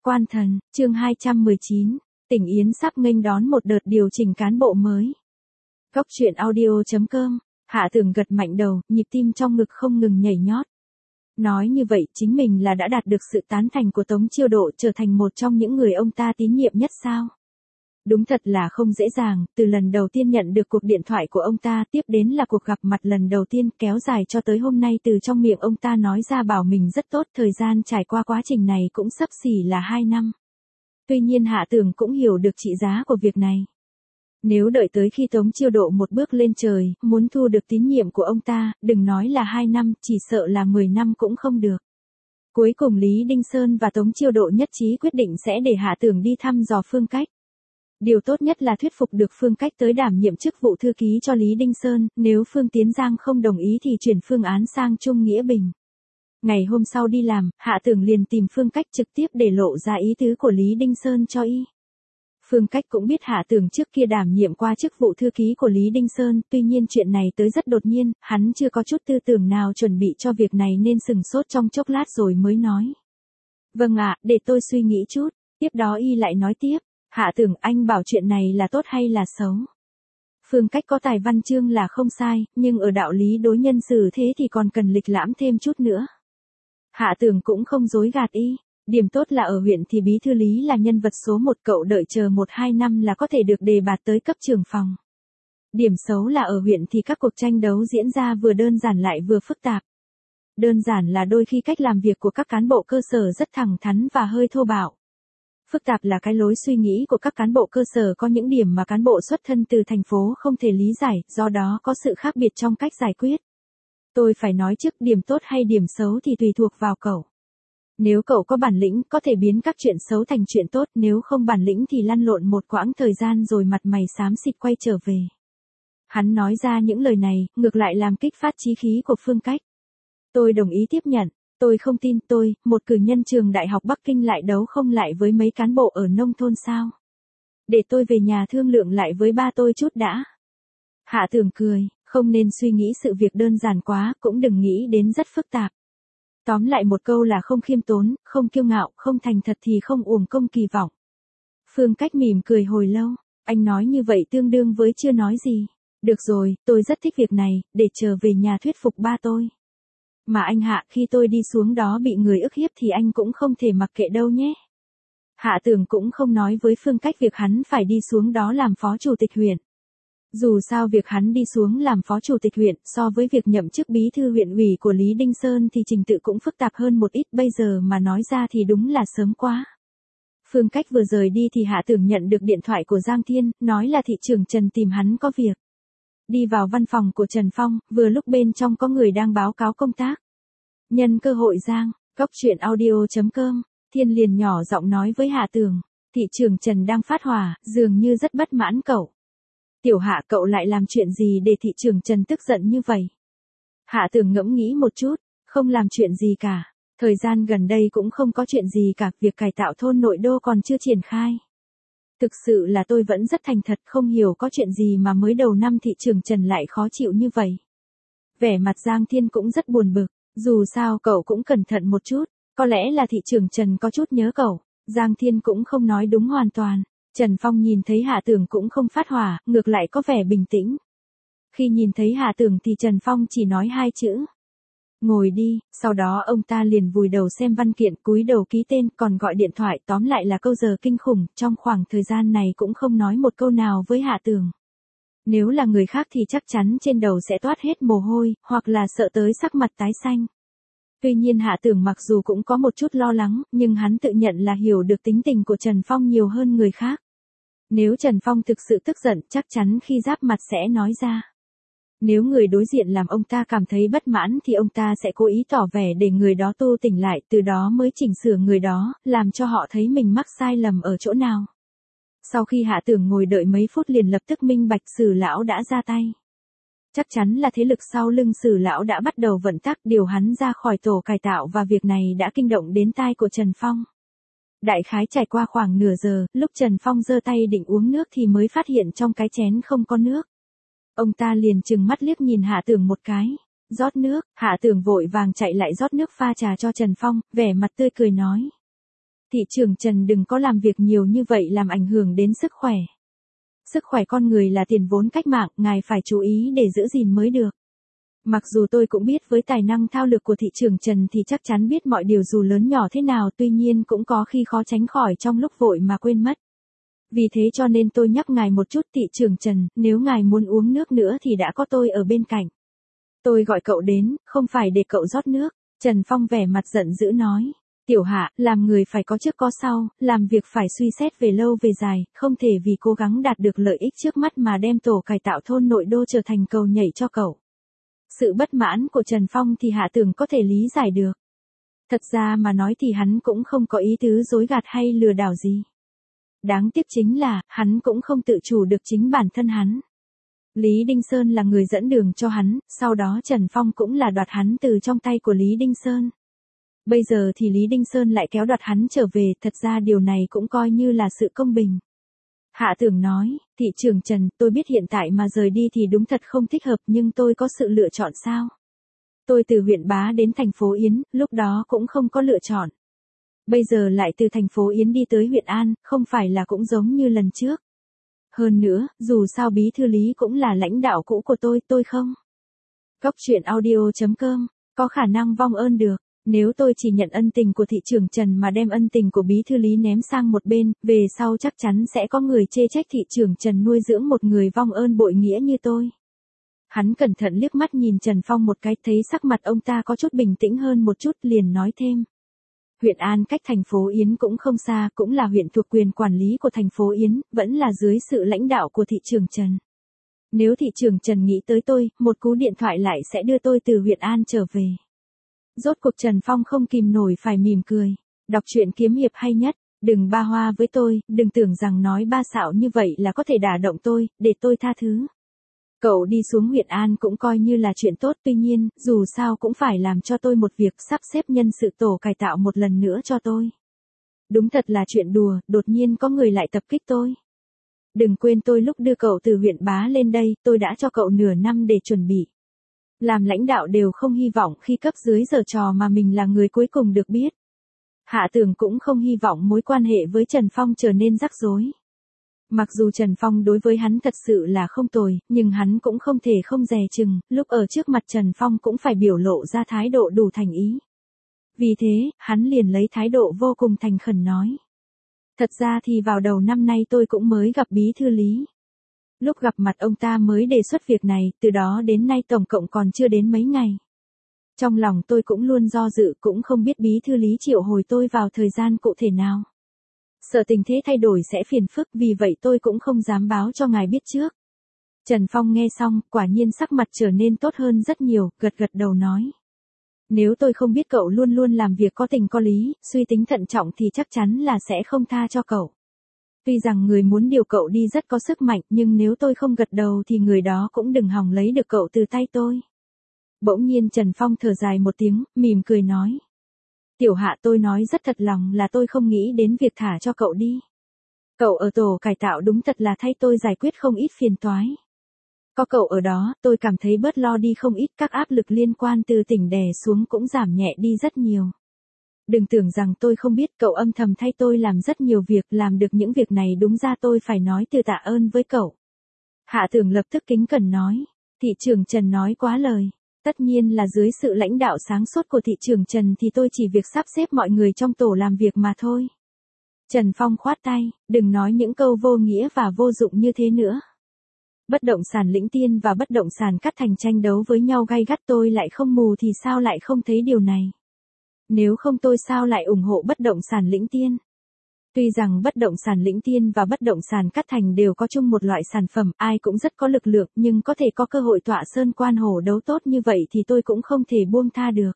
Quan thần, chương 219, Tỉnh Yến sắp nghênh đón một đợt điều chỉnh cán bộ mới. Góc truyện audio.com, Hạ Tường gật mạnh đầu, nhịp tim trong ngực không ngừng nhảy nhót. Nói như vậy chính mình là đã đạt được sự tán thành của Tống Chiêu Độ, trở thành một trong những người ông ta tín nhiệm nhất sao? Đúng thật là không dễ dàng, từ lần đầu tiên nhận được cuộc điện thoại của ông ta, tiếp đến là cuộc gặp mặt lần đầu tiên, kéo dài cho tới hôm nay từ trong miệng ông ta nói ra bảo mình rất tốt, thời gian trải qua quá trình này cũng xấp xỉ là 2 năm. Tuy nhiên Hạ Tường cũng hiểu được trị giá của việc này. Nếu đợi tới khi Tống Chiêu Độ một bước lên trời, muốn thu được tín nhiệm của ông ta, đừng nói là 2 năm, chỉ sợ là 10 năm cũng không được. Cuối cùng Lý Đinh Sơn và Tống Chiêu Độ nhất trí quyết định sẽ để Hạ Tường đi thăm dò Phương Cách. Điều tốt nhất là thuyết phục được Phương Cách tới đảm nhiệm chức vụ thư ký cho Lý Đinh Sơn, nếu Phương Tiến Giang không đồng ý thì chuyển phương án sang Trung Nghĩa Bình. Ngày hôm sau đi làm, Hạ Tường liền tìm Phương Cách trực tiếp để lộ ra ý tứ của Lý Đinh Sơn cho y. Phương Cách cũng biết Hạ Tường trước kia đảm nhiệm qua chức vụ thư ký của Lý Đinh Sơn, tuy nhiên chuyện này tới rất đột nhiên, hắn chưa có chút tư tưởng nào chuẩn bị cho việc này nên sừng sốt trong chốc lát rồi mới nói. Vâng ạ, để tôi suy nghĩ chút. Tiếp đó y lại nói tiếp, Hạ Tường, anh bảo chuyện này là tốt hay là xấu? Phương Cách có tài văn chương là không sai, nhưng ở đạo lý đối nhân xử thế thì còn cần lịch lãm thêm chút nữa. Hạ Tường cũng không dối gạt y. Điểm tốt là ở huyện thì bí thư Lý là nhân vật số 1, cậu đợi chờ 1-2 năm là có thể được đề bạt tới cấp trưởng phòng. Điểm xấu là ở huyện thì các cuộc tranh đấu diễn ra vừa đơn giản lại vừa phức tạp. Đơn giản là đôi khi cách làm việc của các cán bộ cơ sở rất thẳng thắn và hơi thô bạo. Phức tạp là cái lối suy nghĩ của các cán bộ cơ sở có những điểm mà cán bộ xuất thân từ thành phố không thể lý giải, do đó có sự khác biệt trong cách giải quyết. Tôi phải nói trước, điểm tốt hay điểm xấu thì tùy thuộc vào cậu. Nếu cậu có bản lĩnh, có thể biến các chuyện xấu thành chuyện tốt, nếu không bản lĩnh thì lăn lộn một quãng thời gian rồi mặt mày xám xịt quay trở về. Hắn nói ra những lời này, ngược lại làm kích phát chí khí của Phương Cách. Tôi đồng ý tiếp nhận. Tôi không tin tôi, một cử nhân trường đại học Bắc Kinh lại đấu không lại với mấy cán bộ ở nông thôn sao? Để tôi về nhà thương lượng lại với ba tôi chút đã. Hạ Tường cười, không nên suy nghĩ sự việc đơn giản quá, cũng đừng nghĩ đến rất phức tạp. Tóm lại một câu là không khiêm tốn, không kiêu ngạo, không thành thật thì không uổng công kỳ vọng. Phương Cách mỉm cười hồi lâu, anh nói như vậy tương đương với chưa nói gì. Được rồi, tôi rất thích việc này, để trở về nhà thuyết phục ba tôi. Mà anh Hạ, khi tôi đi xuống đó bị người ức hiếp thì anh cũng không thể mặc kệ đâu nhé. Hạ Tường cũng không nói với Phương Cách việc hắn phải đi xuống đó làm phó chủ tịch huyện. Dù sao việc hắn đi xuống làm phó chủ tịch huyện so với việc nhậm chức bí thư huyện ủy của Lý Đinh Sơn thì trình tự cũng phức tạp hơn một ít, bây giờ mà nói ra thì đúng là sớm quá. Phương Cách vừa rời đi thì Hạ Tường nhận được điện thoại của Giang Thiên, nói là thị trưởng Trần tìm hắn có việc. Đi vào văn phòng của Trần Phong, vừa lúc bên trong có người đang báo cáo công tác. Nhân cơ hội Giang, góc truyện audio.com, Thiên liền nhỏ giọng nói với Hạ Tường, thị trưởng Trần đang phát hỏa, dường như rất bất mãn cậu. Tiểu Hạ, cậu lại làm chuyện gì để thị trưởng Trần tức giận như vậy? Hạ Tường ngẫm nghĩ một chút, không làm chuyện gì cả. Thời gian gần đây cũng không có chuyện gì cả, việc cải tạo thôn nội đô còn chưa triển khai. Thực sự là tôi vẫn rất thành thật, không hiểu có chuyện gì mà mới đầu năm thị trưởng Trần lại khó chịu như vậy. Vẻ mặt Giang Thiên cũng rất buồn bực, dù sao cậu cũng cẩn thận một chút, có lẽ là thị trưởng Trần có chút nhớ cậu. Giang Thiên cũng không nói đúng hoàn toàn. Trần Phong nhìn thấy Hạ Tường cũng không phát hỏa, ngược lại có vẻ bình tĩnh. Khi nhìn thấy Hạ Tường thì Trần Phong chỉ nói 2 chữ. Ngồi đi, sau đó ông ta liền vùi đầu xem văn kiện, cúi đầu ký tên, còn gọi điện thoại, tóm lại là câu giờ kinh khủng, trong khoảng thời gian này cũng không nói một câu nào với Hạ Tường. Nếu là người khác thì chắc chắn trên đầu sẽ toát hết mồ hôi, hoặc là sợ tới sắc mặt tái xanh. Tuy nhiên Hạ Tường mặc dù cũng có một chút lo lắng, nhưng hắn tự nhận là hiểu được tính tình của Trần Phong nhiều hơn người khác. Nếu Trần Phong thực sự tức giận, chắc chắn khi giáp mặt sẽ nói ra. Nếu người đối diện làm ông ta cảm thấy bất mãn thì ông ta sẽ cố ý tỏ vẻ để người đó tu tỉnh lại, từ đó mới chỉnh sửa người đó, làm cho họ thấy mình mắc sai lầm ở chỗ nào. Sau khi Hạ Tường ngồi đợi mấy phút liền lập tức minh bạch Sử lão đã ra tay. Chắc chắn là thế lực sau lưng Sử lão đã bắt đầu vận tắc điều hắn ra khỏi tổ cải tạo, và việc này đã kinh động đến tai của Trần Phong. Đại khái trải qua khoảng nửa giờ, lúc Trần Phong giơ tay định uống nước thì mới phát hiện trong cái chén không có nước. Ông ta liền trừng mắt liếc nhìn Hạ Tường một cái. Rót nước, Hạ Tường vội vàng chạy lại rót nước pha trà cho Trần Phong, vẻ mặt tươi cười nói. Thị trưởng Trần đừng có làm việc nhiều như vậy làm ảnh hưởng đến sức khỏe. Sức khỏe con người là tiền vốn cách mạng, ngài phải chú ý để giữ gìn mới được. Mặc dù tôi cũng biết với tài năng thao lược của thị trưởng Trần thì chắc chắn biết mọi điều dù lớn nhỏ thế nào, tuy nhiên cũng có khi khó tránh khỏi trong lúc vội mà quên mất. Vì thế cho nên tôi nhắc ngài một chút, thị trưởng Trần, nếu ngài muốn uống nước nữa thì đã có tôi ở bên cạnh. Tôi gọi cậu đến, không phải để cậu rót nước. Trần Phong vẻ mặt giận dữ nói. Tiểu Hạ, làm người phải có trước có sau, làm việc phải suy xét về lâu về dài, không thể vì cố gắng đạt được lợi ích trước mắt mà đem tổ cải tạo thôn nội đô trở thành cầu nhảy cho cậu. Sự bất mãn của Trần Phong thì Hạ Tường có thể lý giải được. Thật ra mà nói thì hắn cũng không có ý tứ dối gạt hay lừa đảo gì. Đáng tiếc chính là, hắn cũng không tự chủ được chính bản thân hắn. Lý Đinh Sơn là người dẫn đường cho hắn, sau đó Trần Phong cũng là đoạt hắn từ trong tay của Lý Đinh Sơn. Bây giờ thì Lý Đinh Sơn lại kéo đoạt hắn trở về, thật ra điều này cũng coi như là sự công bình. Hạ Tưởng nói, thị trưởng Trần, tôi biết hiện tại mà rời đi thì đúng thật không thích hợp nhưng tôi có sự lựa chọn sao? Tôi từ huyện Bá đến thành phố Yến, lúc đó cũng không có lựa chọn. Bây giờ lại từ thành phố Yến đi tới huyện An, không phải là cũng giống như lần trước. Hơn nữa, dù sao bí thư Lý cũng là lãnh đạo cũ của tôi không? Cóc truyện audio.com, có khả năng vong ơn được. Nếu tôi chỉ nhận ân tình của thị trưởng Trần mà đem ân tình của bí thư Lý ném sang một bên, về sau chắc chắn sẽ có người chê trách thị trưởng Trần nuôi dưỡng một người vong ơn bội nghĩa như tôi. Hắn cẩn thận liếc mắt nhìn Trần Phong một cái, thấy sắc mặt ông ta có chút bình tĩnh hơn một chút, liền nói thêm. Huyện An cách thành phố Yến cũng không xa, cũng là huyện thuộc quyền quản lý của thành phố Yến, vẫn là dưới sự lãnh đạo của thị trưởng Trần. Nếu thị trưởng Trần nghĩ tới tôi, một cú điện thoại lại sẽ đưa tôi từ huyện An trở về. Rốt cuộc Trần Phong không kìm nổi phải mỉm cười. Đọc truyện kiếm hiệp hay nhất, đừng ba hoa với tôi, đừng tưởng rằng nói ba xạo như vậy là có thể đả động tôi, để tôi tha thứ. Cậu đi xuống huyện An cũng coi như là chuyện tốt, tuy nhiên, dù sao cũng phải làm cho tôi một việc, sắp xếp nhân sự tổ cải tạo một lần nữa cho tôi. Đúng thật là chuyện đùa, đột nhiên có người lại tập kích tôi. Đừng quên tôi lúc đưa cậu từ huyện Bá lên đây, tôi đã cho cậu nửa năm để chuẩn bị. Làm lãnh đạo đều không hy vọng khi cấp dưới giở trò mà mình là người cuối cùng được biết. Hạ Tường cũng không hy vọng mối quan hệ với Trần Phong trở nên rắc rối. Mặc dù Trần Phong đối với hắn thật sự là không tồi, nhưng hắn cũng không thể không dè chừng, lúc ở trước mặt Trần Phong cũng phải biểu lộ ra thái độ đủ thành ý. Vì thế, hắn liền lấy thái độ vô cùng thành khẩn nói. Thật ra thì vào đầu năm nay tôi cũng mới gặp bí thư Lý. Lúc gặp mặt ông ta mới đề xuất việc này, từ đó đến nay tổng cộng còn chưa đến mấy ngày. Trong lòng tôi cũng luôn do dự, cũng không biết bí thư Lý triệu hồi tôi vào thời gian cụ thể nào. Sợ tình thế thay đổi sẽ phiền phức, vì vậy tôi cũng không dám báo cho ngài biết trước. Trần Phong nghe xong, quả nhiên sắc mặt trở nên tốt hơn rất nhiều, gật gật đầu nói. Nếu tôi không biết cậu luôn luôn làm việc có tình có lý, suy tính thận trọng thì chắc chắn là sẽ không tha cho cậu. Tuy rằng người muốn điều cậu đi rất có sức mạnh, nhưng nếu tôi không gật đầu thì người đó cũng đừng hòng lấy được cậu từ tay tôi. Bỗng nhiên Trần Phong thở dài một tiếng, mỉm cười nói. Tiểu Hạ, tôi nói rất thật lòng là tôi không nghĩ đến việc thả cho cậu đi. Cậu ở tổ cải tạo đúng thật là thay tôi giải quyết không ít phiền toái. Có cậu ở đó, tôi cảm thấy bớt lo đi không ít, các áp lực liên quan từ tỉnh đè xuống cũng giảm nhẹ đi rất nhiều. Đừng tưởng rằng tôi không biết, cậu âm thầm thay tôi làm rất nhiều việc, làm được những việc này đúng ra tôi phải nói từ tạ ơn với cậu. Hạ Tưởng lập tức kính cẩn nói. Thị trưởng Trần nói quá lời. Tất nhiên là dưới sự lãnh đạo sáng suốt của thị trưởng Trần thì tôi chỉ việc sắp xếp mọi người trong tổ làm việc mà thôi. Trần Phong khoát tay, đừng nói những câu vô nghĩa và vô dụng như thế nữa. Bất động sản Lĩnh Tiên và bất động sản Cát Thành tranh đấu với nhau gay gắt, tôi lại không mù thì sao lại không thấy điều này. Nếu không tôi sao lại ủng hộ bất động sản Lĩnh Tiên. Tuy rằng bất động sản Lĩnh Tiên và bất động sản Cát Thành đều có chung một loại sản phẩm, ai cũng rất có lực lượng, nhưng có thể có cơ hội tọa sơn quan hổ đấu tốt như vậy thì tôi cũng không thể buông tha được.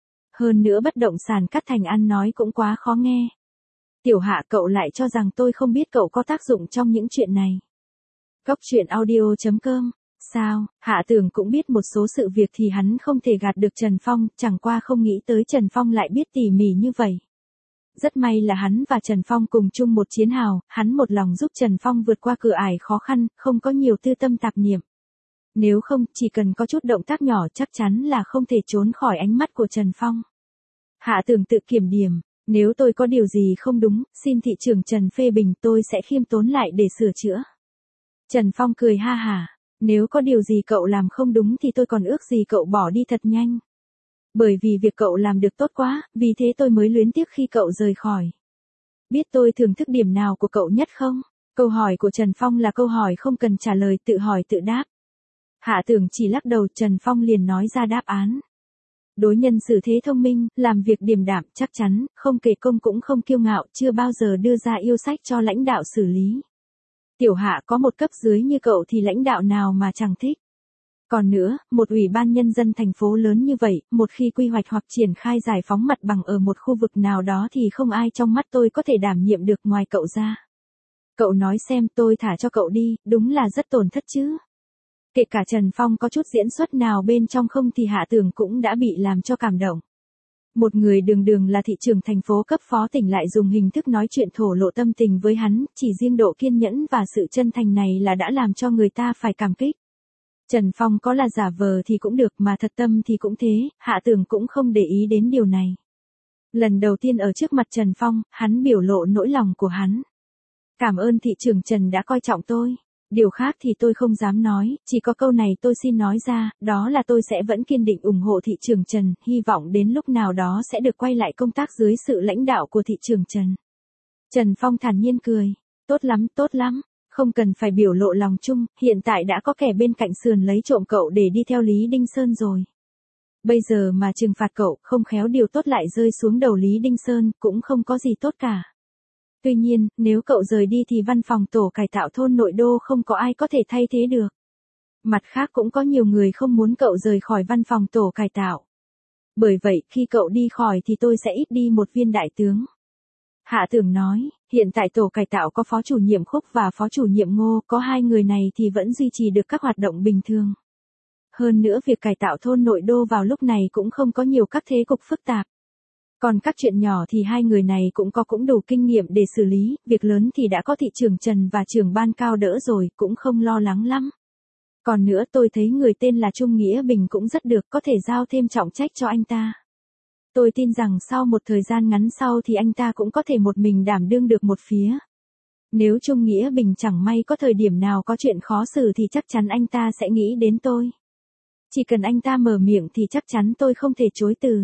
Hơn nữa bất động sản Cát Thành ăn nói cũng quá khó nghe. Tiểu Hạ, cậu lại cho rằng tôi không biết cậu có tác dụng trong những chuyện này. Cóc truyện audio.com. Sao, Hạ Tưởng cũng biết một số sự việc thì hắn không thể gạt được Trần Phong, chẳng qua không nghĩ tới Trần Phong lại biết tỉ mỉ như vậy. Rất may là hắn và Trần Phong cùng chung một chiến hào, hắn một lòng giúp Trần Phong vượt qua cửa ải khó khăn, không có nhiều tư tâm tạp niệm. Nếu không, chỉ cần có chút động tác nhỏ chắc chắn là không thể trốn khỏi ánh mắt của Trần Phong. Hạ Tưởng tự kiểm điểm, Nếu tôi có điều gì không đúng, xin thị trưởng Trần phê bình, tôi sẽ khiêm tốn lại để sửa chữa. Trần Phong cười ha hả. Nếu có điều gì cậu làm không đúng thì tôi còn ước gì cậu bỏ đi thật nhanh. Bởi vì việc cậu làm được tốt quá, vì thế tôi mới luyến tiếc khi cậu rời khỏi. Biết tôi thưởng thức điểm nào của cậu nhất không? Câu hỏi của Trần Phong là câu hỏi không cần trả lời, tự hỏi tự đáp. Hạ Tưởng chỉ lắc đầu, Trần Phong liền nói ra đáp án. Đối nhân xử thế thông minh, làm việc điềm đạm, chắc chắn, không kể công cũng không kiêu ngạo, chưa bao giờ đưa ra yêu sách cho lãnh đạo xử lý. Tiểu Hạ có một cấp dưới như cậu thì lãnh đạo nào mà chẳng thích. Còn nữa, một ủy ban nhân dân thành phố lớn như vậy, một khi quy hoạch hoặc triển khai giải phóng mặt bằng ở một khu vực nào đó thì không ai trong mắt tôi có thể đảm nhiệm được ngoài cậu ra. Cậu nói xem, tôi thả cho cậu đi, đúng là rất tổn thất chứ. Kể cả Trần Phong có chút diễn xuất nào bên trong không thì Hạ Tưởng cũng đã bị làm cho cảm động. Một người đường đường là thị trưởng thành phố cấp phó tỉnh lại dùng hình thức nói chuyện thổ lộ tâm tình với hắn, chỉ riêng độ kiên nhẫn và sự chân thành này là đã làm cho người ta phải cảm kích. Trần Phong có là giả vờ thì cũng được mà thật tâm thì cũng thế, Hạ Tưởng cũng không để ý đến điều này. Lần đầu tiên ở trước mặt Trần Phong, hắn biểu lộ nỗi lòng của hắn. Cảm ơn thị trưởng Trần đã coi trọng tôi. Điều khác thì tôi không dám nói, chỉ có câu này tôi xin nói ra, đó là tôi sẽ vẫn kiên định ủng hộ thị trưởng Trần, hy vọng đến lúc nào đó sẽ được quay lại công tác dưới sự lãnh đạo của thị trưởng Trần. Trần Phong thản nhiên cười, tốt lắm, không cần phải biểu lộ lòng chung, hiện tại đã có kẻ bên cạnh sườn lấy trộm cậu để đi theo Lý Đinh Sơn rồi. Bây giờ mà trừng phạt cậu, không khéo điều tốt lại rơi xuống đầu Lý Đinh Sơn, cũng không có gì tốt cả. Tuy nhiên, nếu cậu rời đi thì văn phòng tổ cải tạo thôn nội đô không có ai có thể thay thế được. Mặt khác cũng có nhiều người không muốn cậu rời khỏi văn phòng tổ cải tạo. Bởi vậy, khi cậu đi khỏi thì tôi sẽ ít đi một viên đại tướng. Hạ Tưởng nói, hiện tại tổ cải tạo có phó chủ nhiệm Khúc và phó chủ nhiệm Ngô, có hai người này thì vẫn duy trì được các hoạt động bình thường. Hơn nữa việc cải tạo thôn nội đô vào lúc này cũng không có nhiều các thế cục phức tạp. Còn các chuyện nhỏ thì hai người này cũng đủ kinh nghiệm để xử lý, việc lớn thì đã có thị trưởng Trần và trưởng ban cao đỡ rồi, cũng không lo lắng lắm. Còn nữa tôi thấy người tên là Trung Nghĩa Bình cũng rất được, có thể giao thêm trọng trách cho anh ta. Tôi tin rằng sau một thời gian ngắn sau thì anh ta cũng có thể một mình đảm đương được một phía. Nếu Trung Nghĩa Bình chẳng may có thời điểm nào có chuyện khó xử thì chắc chắn anh ta sẽ nghĩ đến tôi. Chỉ cần anh ta mở miệng thì chắc chắn tôi không thể chối từ.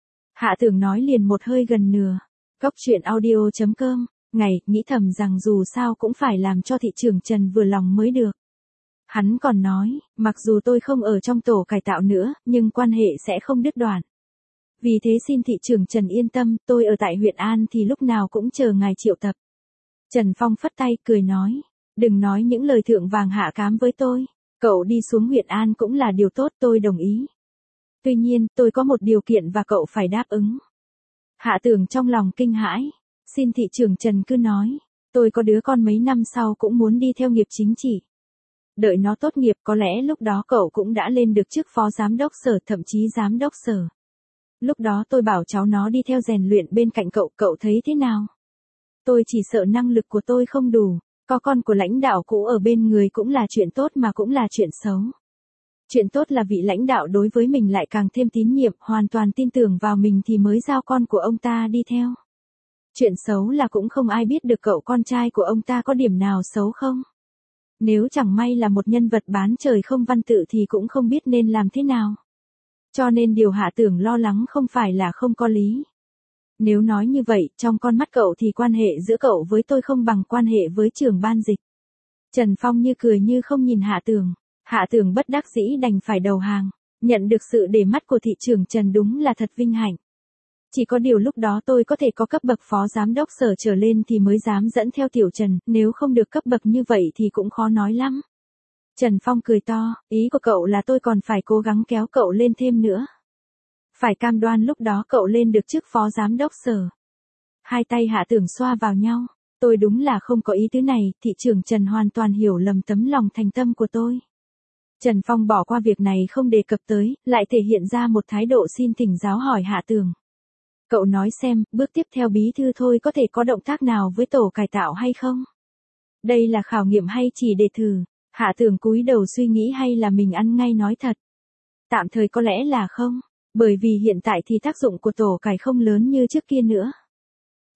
Hạ Tưởng nói liền một hơi gần nửa. Góc truyện audio.com, nghĩ thầm rằng dù sao cũng phải làm cho thị trưởng Trần vừa lòng mới được. Hắn còn nói, mặc dù tôi không ở trong tổ cải tạo nữa, nhưng quan hệ sẽ không đứt đoạn. Vì thế xin thị trưởng Trần yên tâm, tôi ở tại huyện An thì lúc nào cũng chờ ngài triệu tập. Trần Phong phất tay cười nói, đừng nói những lời thượng vàng hạ cám với tôi, cậu đi xuống huyện An cũng là điều tốt, tôi đồng ý. Tuy nhiên, tôi có một điều kiện và cậu phải đáp ứng. Hạ Tưởng trong lòng kinh hãi, xin thị trưởng Trần cứ nói, tôi có đứa con mấy năm sau cũng muốn đi theo nghiệp chính trị. Đợi nó tốt nghiệp có lẽ lúc đó cậu cũng đã lên được chức phó giám đốc sở, thậm chí giám đốc sở. Lúc đó tôi bảo cháu nó đi theo rèn luyện bên cạnh cậu, cậu thấy thế nào? Tôi chỉ sợ năng lực của tôi không đủ, có con của lãnh đạo cũ ở bên người cũng là chuyện tốt mà cũng là chuyện xấu. Chuyện tốt là vị lãnh đạo đối với mình lại càng thêm tín nhiệm, hoàn toàn tin tưởng vào mình thì mới giao con của ông ta đi theo. Chuyện xấu là cũng không ai biết được cậu con trai của ông ta có điểm nào xấu không. Nếu chẳng may là một nhân vật bán trời không văn tự thì cũng không biết nên làm thế nào. Cho nên điều Hạ Tưởng lo lắng không phải là không có lý. Nếu nói như vậy, trong con mắt cậu thì quan hệ giữa cậu với tôi không bằng quan hệ với trưởng ban dịch. Trần Phong như cười như không nhìn Hạ Tưởng. Hạ Tưởng bất đắc dĩ đành phải đầu hàng. Nhận được sự để mắt của thị trưởng Trần đúng là thật vinh hạnh. Chỉ có điều lúc đó tôi có thể có cấp bậc phó giám đốc sở trở lên thì mới dám dẫn theo tiểu Trần, nếu không được cấp bậc như vậy thì cũng khó nói lắm. Trần Phong cười to, ý của cậu là tôi còn phải cố gắng kéo cậu lên thêm nữa. Phải cam đoan lúc đó cậu lên được chức phó giám đốc sở. Hai tay Hạ Tưởng xoa vào nhau, tôi đúng là không có ý tứ này, thị trưởng Trần hoàn toàn hiểu lầm tấm lòng thành tâm của tôi. Trần Phong bỏ qua việc này không đề cập tới, lại thể hiện ra một thái độ xin thỉnh giáo hỏi Hạ Tưởng. Cậu nói xem, bước tiếp theo bí thư thôi có thể có động tác nào với tổ cải tạo hay không? Đây là khảo nghiệm hay chỉ để thử? Hạ Tưởng cúi đầu suy nghĩ hay là mình ăn ngay nói thật? Tạm thời có lẽ là không, bởi vì hiện tại thì tác dụng của tổ cải không lớn như trước kia nữa.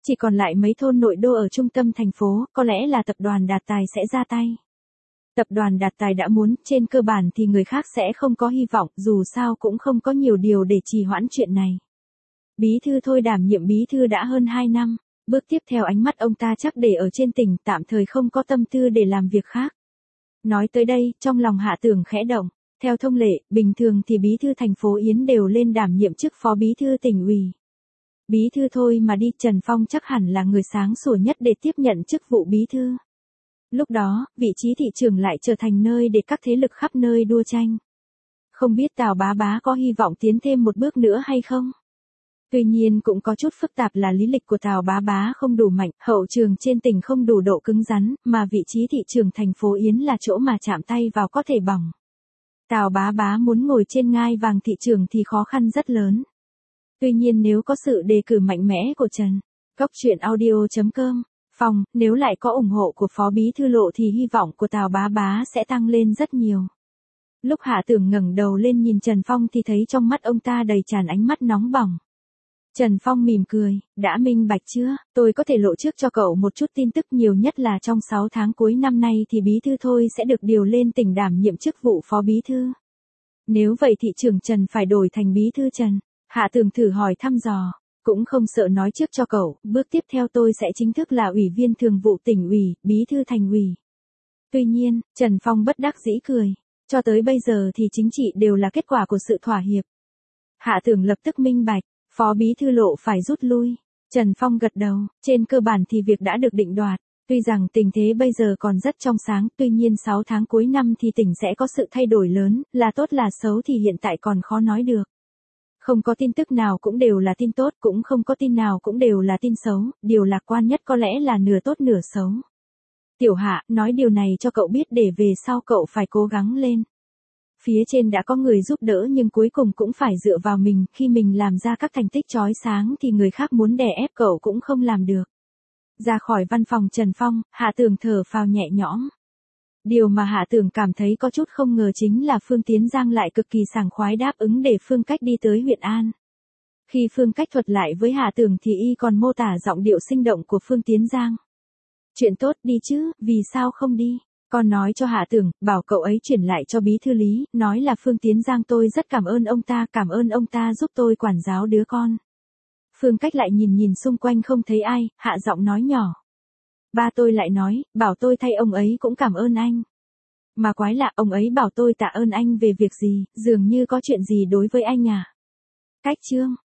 Chỉ còn lại mấy thôn nội đô ở trung tâm thành phố, có lẽ là tập đoàn Đạt Tài sẽ ra tay. Tập đoàn Đạt Tài đã muốn, trên cơ bản thì người khác sẽ không có hy vọng, dù sao cũng không có nhiều điều để trì hoãn chuyện này. Bí thư Thôi đảm nhiệm bí thư đã hơn 2 năm, bước tiếp theo ánh mắt ông ta chắc để ở trên tỉnh, tạm thời không có tâm tư để làm việc khác. Nói tới đây, trong lòng Hạ Tường khẽ động, theo thông lệ, bình thường thì bí thư thành phố Yến đều lên đảm nhiệm chức phó bí thư tỉnh ủy. Bí thư Thôi mà đi, Trần Phong chắc hẳn là người sáng sủa nhất để tiếp nhận chức vụ bí thư. Lúc đó, vị trí thị trường lại trở thành nơi để các thế lực khắp nơi đua tranh. Không biết Tào Bá Bá có hy vọng tiến thêm một bước nữa hay không? Tuy nhiên cũng có chút phức tạp là lý lịch của Tào Bá Bá không đủ mạnh, hậu trường trên tỉnh không đủ độ cứng rắn, mà vị trí thị trường thành phố Yến là chỗ mà chạm tay vào có thể bỏng. Tào Bá Bá muốn ngồi trên ngai vàng thị trường thì khó khăn rất lớn. Tuy nhiên nếu có sự đề cử mạnh mẽ của Trần Cốc Truyện Audio.com Phong, nếu lại có ủng hộ của Phó Bí Thư Lộ thì hy vọng của Tào Bá Bá sẽ tăng lên rất nhiều. Lúc Hạ Tường ngẩng đầu lên nhìn Trần Phong thì thấy trong mắt ông ta đầy tràn ánh mắt nóng bỏng. Trần Phong mỉm cười, đã minh bạch chưa, tôi có thể lộ trước cho cậu một chút tin tức, nhiều nhất là trong 6 tháng cuối năm nay thì Bí Thư Thôi sẽ được điều lên tỉnh đảm nhiệm chức vụ Phó Bí Thư. Nếu vậy thị trưởng Trần phải đổi thành Bí Thư Trần. Hạ Tường thử hỏi thăm dò, cũng không sợ nói trước cho cậu, bước tiếp theo tôi sẽ chính thức là ủy viên thường vụ tỉnh ủy, bí thư thành ủy. Tuy nhiên, Trần Phong bất đắc dĩ cười, cho tới bây giờ thì chính trị đều là kết quả của sự thỏa hiệp. Hạ Tường lập tức minh bạch, Phó Bí Thư Lộ phải rút lui. Trần Phong gật đầu, trên cơ bản thì việc đã được định đoạt. Tuy rằng tình thế bây giờ còn rất trong sáng, tuy nhiên 6 tháng cuối năm thì tỉnh sẽ có sự thay đổi lớn, là tốt là xấu thì hiện tại còn khó nói được. Không có tin tức nào cũng đều là tin tốt, cũng không có tin nào cũng đều là tin xấu, điều lạc quan nhất có lẽ là nửa tốt nửa xấu. Tiểu Hạ, nói điều này cho cậu biết để về sau cậu phải cố gắng lên. Phía trên đã có người giúp đỡ nhưng cuối cùng cũng phải dựa vào mình, khi mình làm ra các thành tích chói sáng thì người khác muốn đè ép cậu cũng không làm được. Ra khỏi văn phòng Trần Phong, Hạ Tường thở phào nhẹ nhõm. Điều mà Hạ Tường cảm thấy có chút không ngờ chính là Phương Tiến Giang lại cực kỳ sảng khoái đáp ứng để Phương Cách đi tới huyện An. Khi Phương Cách thuật lại với Hạ Tường thì y còn mô tả giọng điệu sinh động của Phương Tiến Giang. Chuyện tốt đi chứ, vì sao không đi? Con nói cho Hạ Tường, bảo cậu ấy chuyển lại cho Bí Thư Lý, nói là Phương Tiến Giang tôi rất cảm ơn ông ta giúp tôi quản giáo đứa con. Phương Cách lại nhìn xung quanh không thấy ai, hạ giọng nói nhỏ. Ba tôi lại nói, bảo tôi thay ông ấy cũng cảm ơn anh. Mà quái lạ, ông ấy bảo tôi tạ ơn anh về việc gì, dường như có chuyện gì đối với anh à? Cách chương